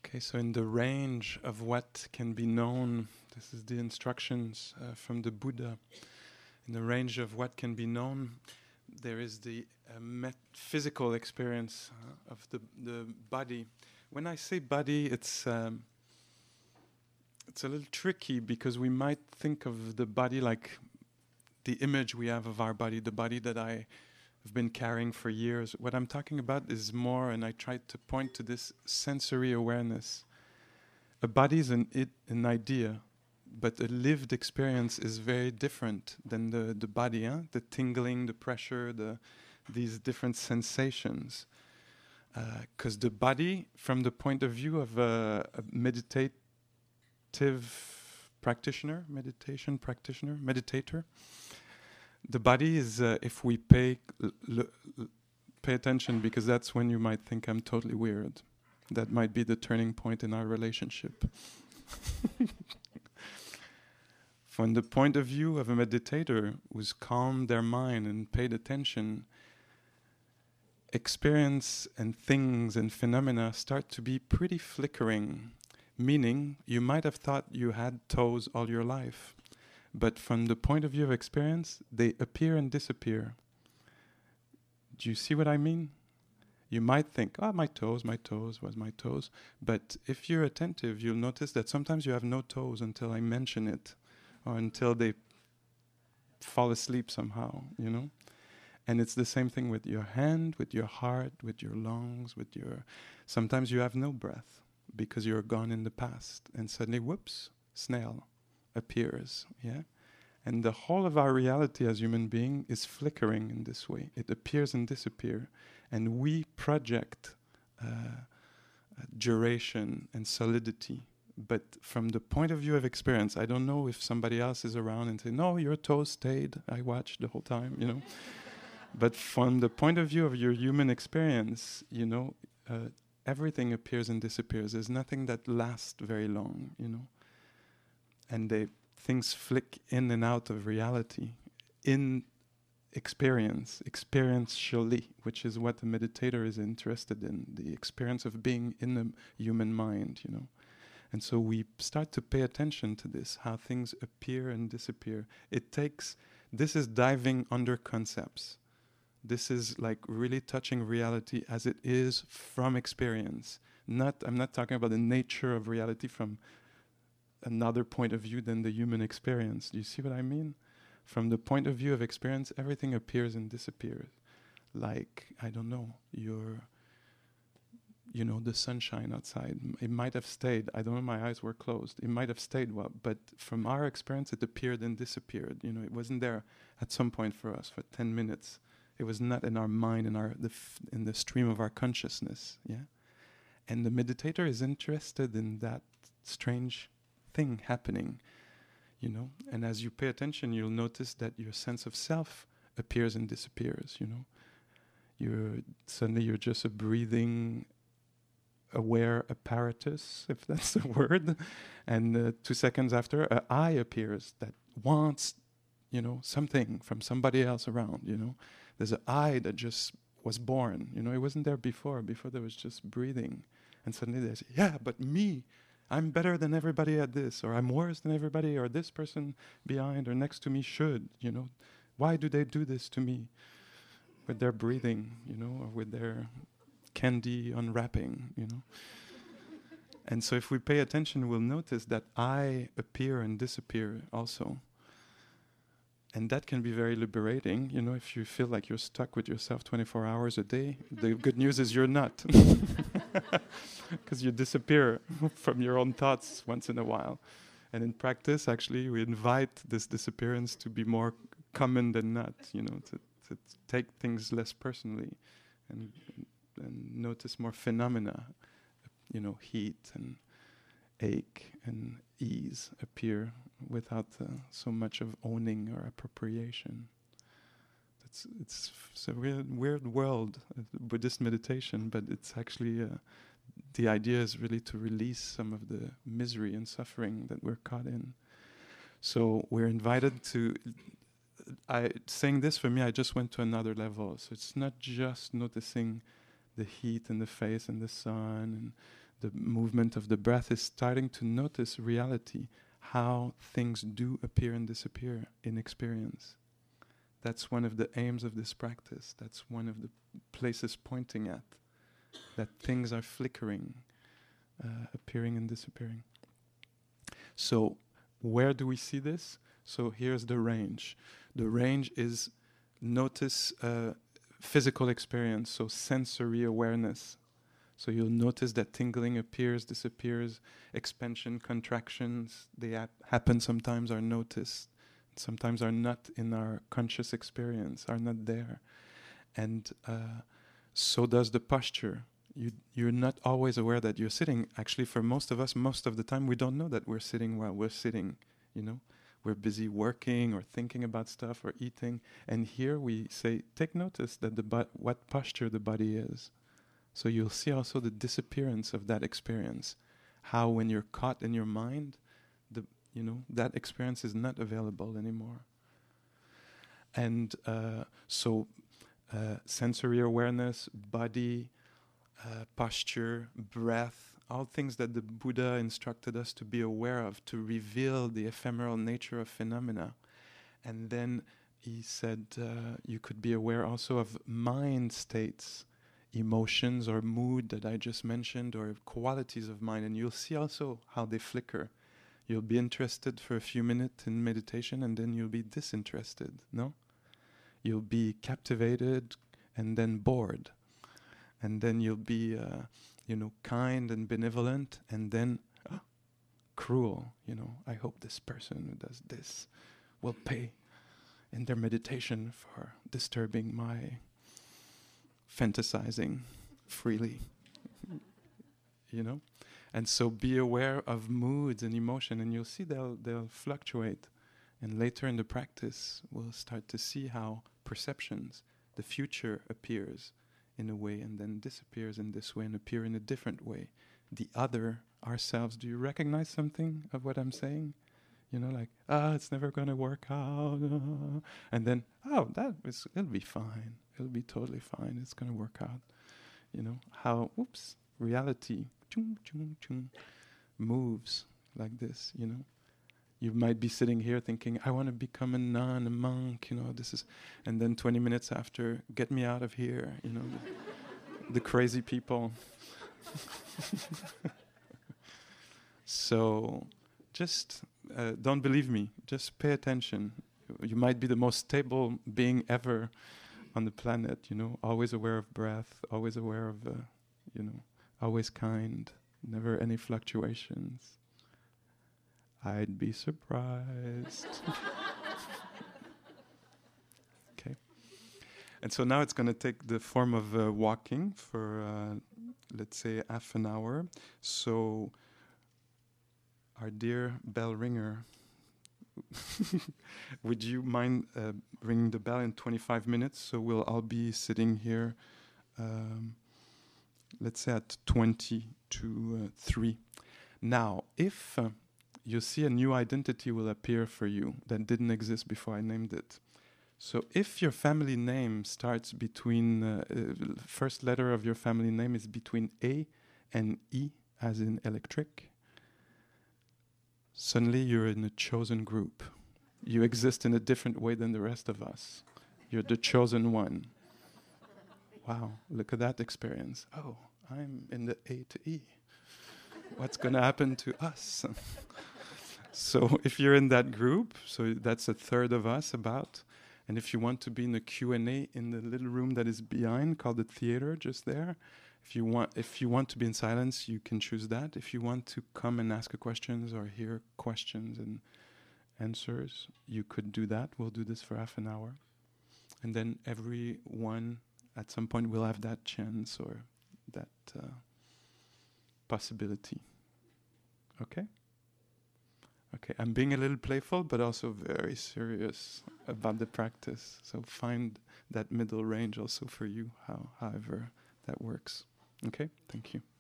Okay, so in the range of what can be known, this is the instructions from the Buddha. In the range of what can be known, there is the physical experience of the body. When I say body, it's a little tricky because we might think of the body like the image we have of our body, the body that I have been carrying for years. What I'm talking about is more, and I tried to point to this sensory awareness. A body is an idea, but a lived experience is very different than the body, the tingling, the pressure, these different sensations. Because the body, from the point of view of a meditative practitioner, meditator, the body is, if we pay attention, because that's when you might think I'm totally weird. That might be the turning point in our relationship. From the point of view of a meditator who's calmed their mind and paid attention, experience and things and phenomena start to be pretty flickering, meaning you might have thought you had toes all your life, but from the point of view of experience, they appear and disappear. Do you see what I mean? You might think, my toes, but if you're attentive, you'll notice that sometimes you have no toes until I mention it, or until they fall asleep somehow, you know? And it's the same thing with your hand, with your heart, with your lungs, sometimes you have no breath because you're gone in the past, and suddenly, whoops, snail appears, yeah? And the whole of our reality as human being is flickering in this way. It appears and disappears, and we project duration and solidity. But from the point of view of experience, I don't know if somebody else is around and say, no, your toes stayed, I watched the whole time, you know? But from the point of view of your human experience, you know, everything appears and disappears. There's nothing that lasts very long, you know? And things flick in and out of reality in experientially, which is what the meditator is interested in, the experience of being in the human mind, you know. And so we start to pay attention to this, how things appear and disappear. This is diving under concepts. This is like really touching reality as it is from experience. I'm not talking about the nature of reality from another point of view than the human experience. Do you see what I mean? From the point of view of experience, everything appears and disappears. Like, I don't know, the sunshine outside. It might have stayed. I don't know, my eyes were closed. It might have stayed well, but from our experience, it appeared and disappeared. You know, it wasn't there at some point for us for 10 minutes. It was not in our mind, in the stream of our consciousness, yeah? And the meditator is interested in that strange thing happening, you know? And as you pay attention, you'll notice that your sense of self appears and disappears, you know? Suddenly you're just a breathing, aware apparatus, if that's a word. And 2 seconds after, an I appears that wants, you know, something from somebody else around, you know? There's an I that just was born, you know, it wasn't there before. Before there was just breathing. And suddenly there's, but me, I'm better than everybody at this, or I'm worse than everybody, or this person behind or next to me should, you know. Why do they do this to me? With their breathing, you know, or with their candy unwrapping, you know. And so if we pay attention, we'll notice that I appear and disappear also. And that can be very liberating, you know, if you feel like you're stuck with yourself 24 hours a day. The good news is you're not. Because you disappear from your own thoughts once in a while. And in practice, actually, we invite this disappearance to be more common than not, you know, to take things less personally and notice more phenomena, you know, heat and ache and ease appear without so much of owning or appropriation. It's a weird world, Buddhist meditation, but it's actually the idea is really to release some of the misery and suffering that we're caught in. So we're invited to. Saying this for me, I just went to another level. So it's not just noticing the heat in the face and the sun and the movement of the breath is starting to notice reality, how things do appear and disappear in experience. That's one of the aims of this practice. That's one of the places pointing at, that things are flickering, appearing and disappearing. So where do we see this? So here's the range. The range is notice physical experience, so sensory awareness. So you'll notice that tingling appears, disappears, expansion, contractions, they happen sometimes, are noticed, sometimes are not in our conscious experience, are not there. And so does the posture. You're not always aware that you're sitting. Actually, for most of us, most of the time, we don't know that we're sitting while we're sitting, you know. We're busy working or thinking about stuff or eating. And here we say, take notice that what posture the body is. So you'll see also the disappearance of that experience. How when you're caught in your mind, that experience is not available anymore. And sensory awareness, body, posture, breath, all things that the Buddha instructed us to be aware of, to reveal the ephemeral nature of phenomena. And then he said you could be aware also of mind states, emotions or mood that I just mentioned, or qualities of mind, and you'll see also how they flicker. You'll be interested for a few minutes in meditation, and then you'll be disinterested, no? You'll be captivated and then bored. And then you'll be, kind and benevolent, and then cruel. I hope this person who does this will pay in their meditation for disturbing my fantasizing freely. And so be aware of moods and emotion, and you'll see they'll fluctuate. And later in the practice, we'll start to see how perceptions, the future appears in a way and then disappears in this way and appear in a different way. The other, ourselves, do you recognize something of what I'm saying? It's never going to work out. And then, it'll be fine. It'll be totally fine. It's going to work out. How, reality moves like this, You might be sitting here thinking, I want to become a nun, a monk, and then 20 minutes after, get me out of here, the crazy people. So just don't believe me, just pay attention. You might be the most stable being ever on the planet, always aware of breath, always aware of, always kind, never any fluctuations. I'd be surprised. Okay. And so now it's going to take the form of walking for, let's say, half an hour. So our dear bell ringer, would you mind ringing the bell in 25 minutes? So we'll all be sitting here, let's say at 20 to 3. Now, if you see a new identity will appear for you that didn't exist before I named it. So if your family name starts between, first letter of your family name is between A and E, as in electric, suddenly you're in a chosen group. You exist in a different way than the rest of us. You're the chosen one. Wow, look at that experience. Oh, I'm in the A to E. What's going to happen to us? So if you're in that group, so that's a third of us about, and if you want to be in the Q&A in the little room that is behind, called the theater, just there, if you want to be in silence, you can choose that. If you want to come and ask questions or hear questions and answers, you could do that. We'll do this for half an hour. And then everyone at some point will have that chance or that possibility. Okay? Okay, I'm being a little playful, but also very serious about the practice. So find that middle range also for you, however that works. Okay, thank you.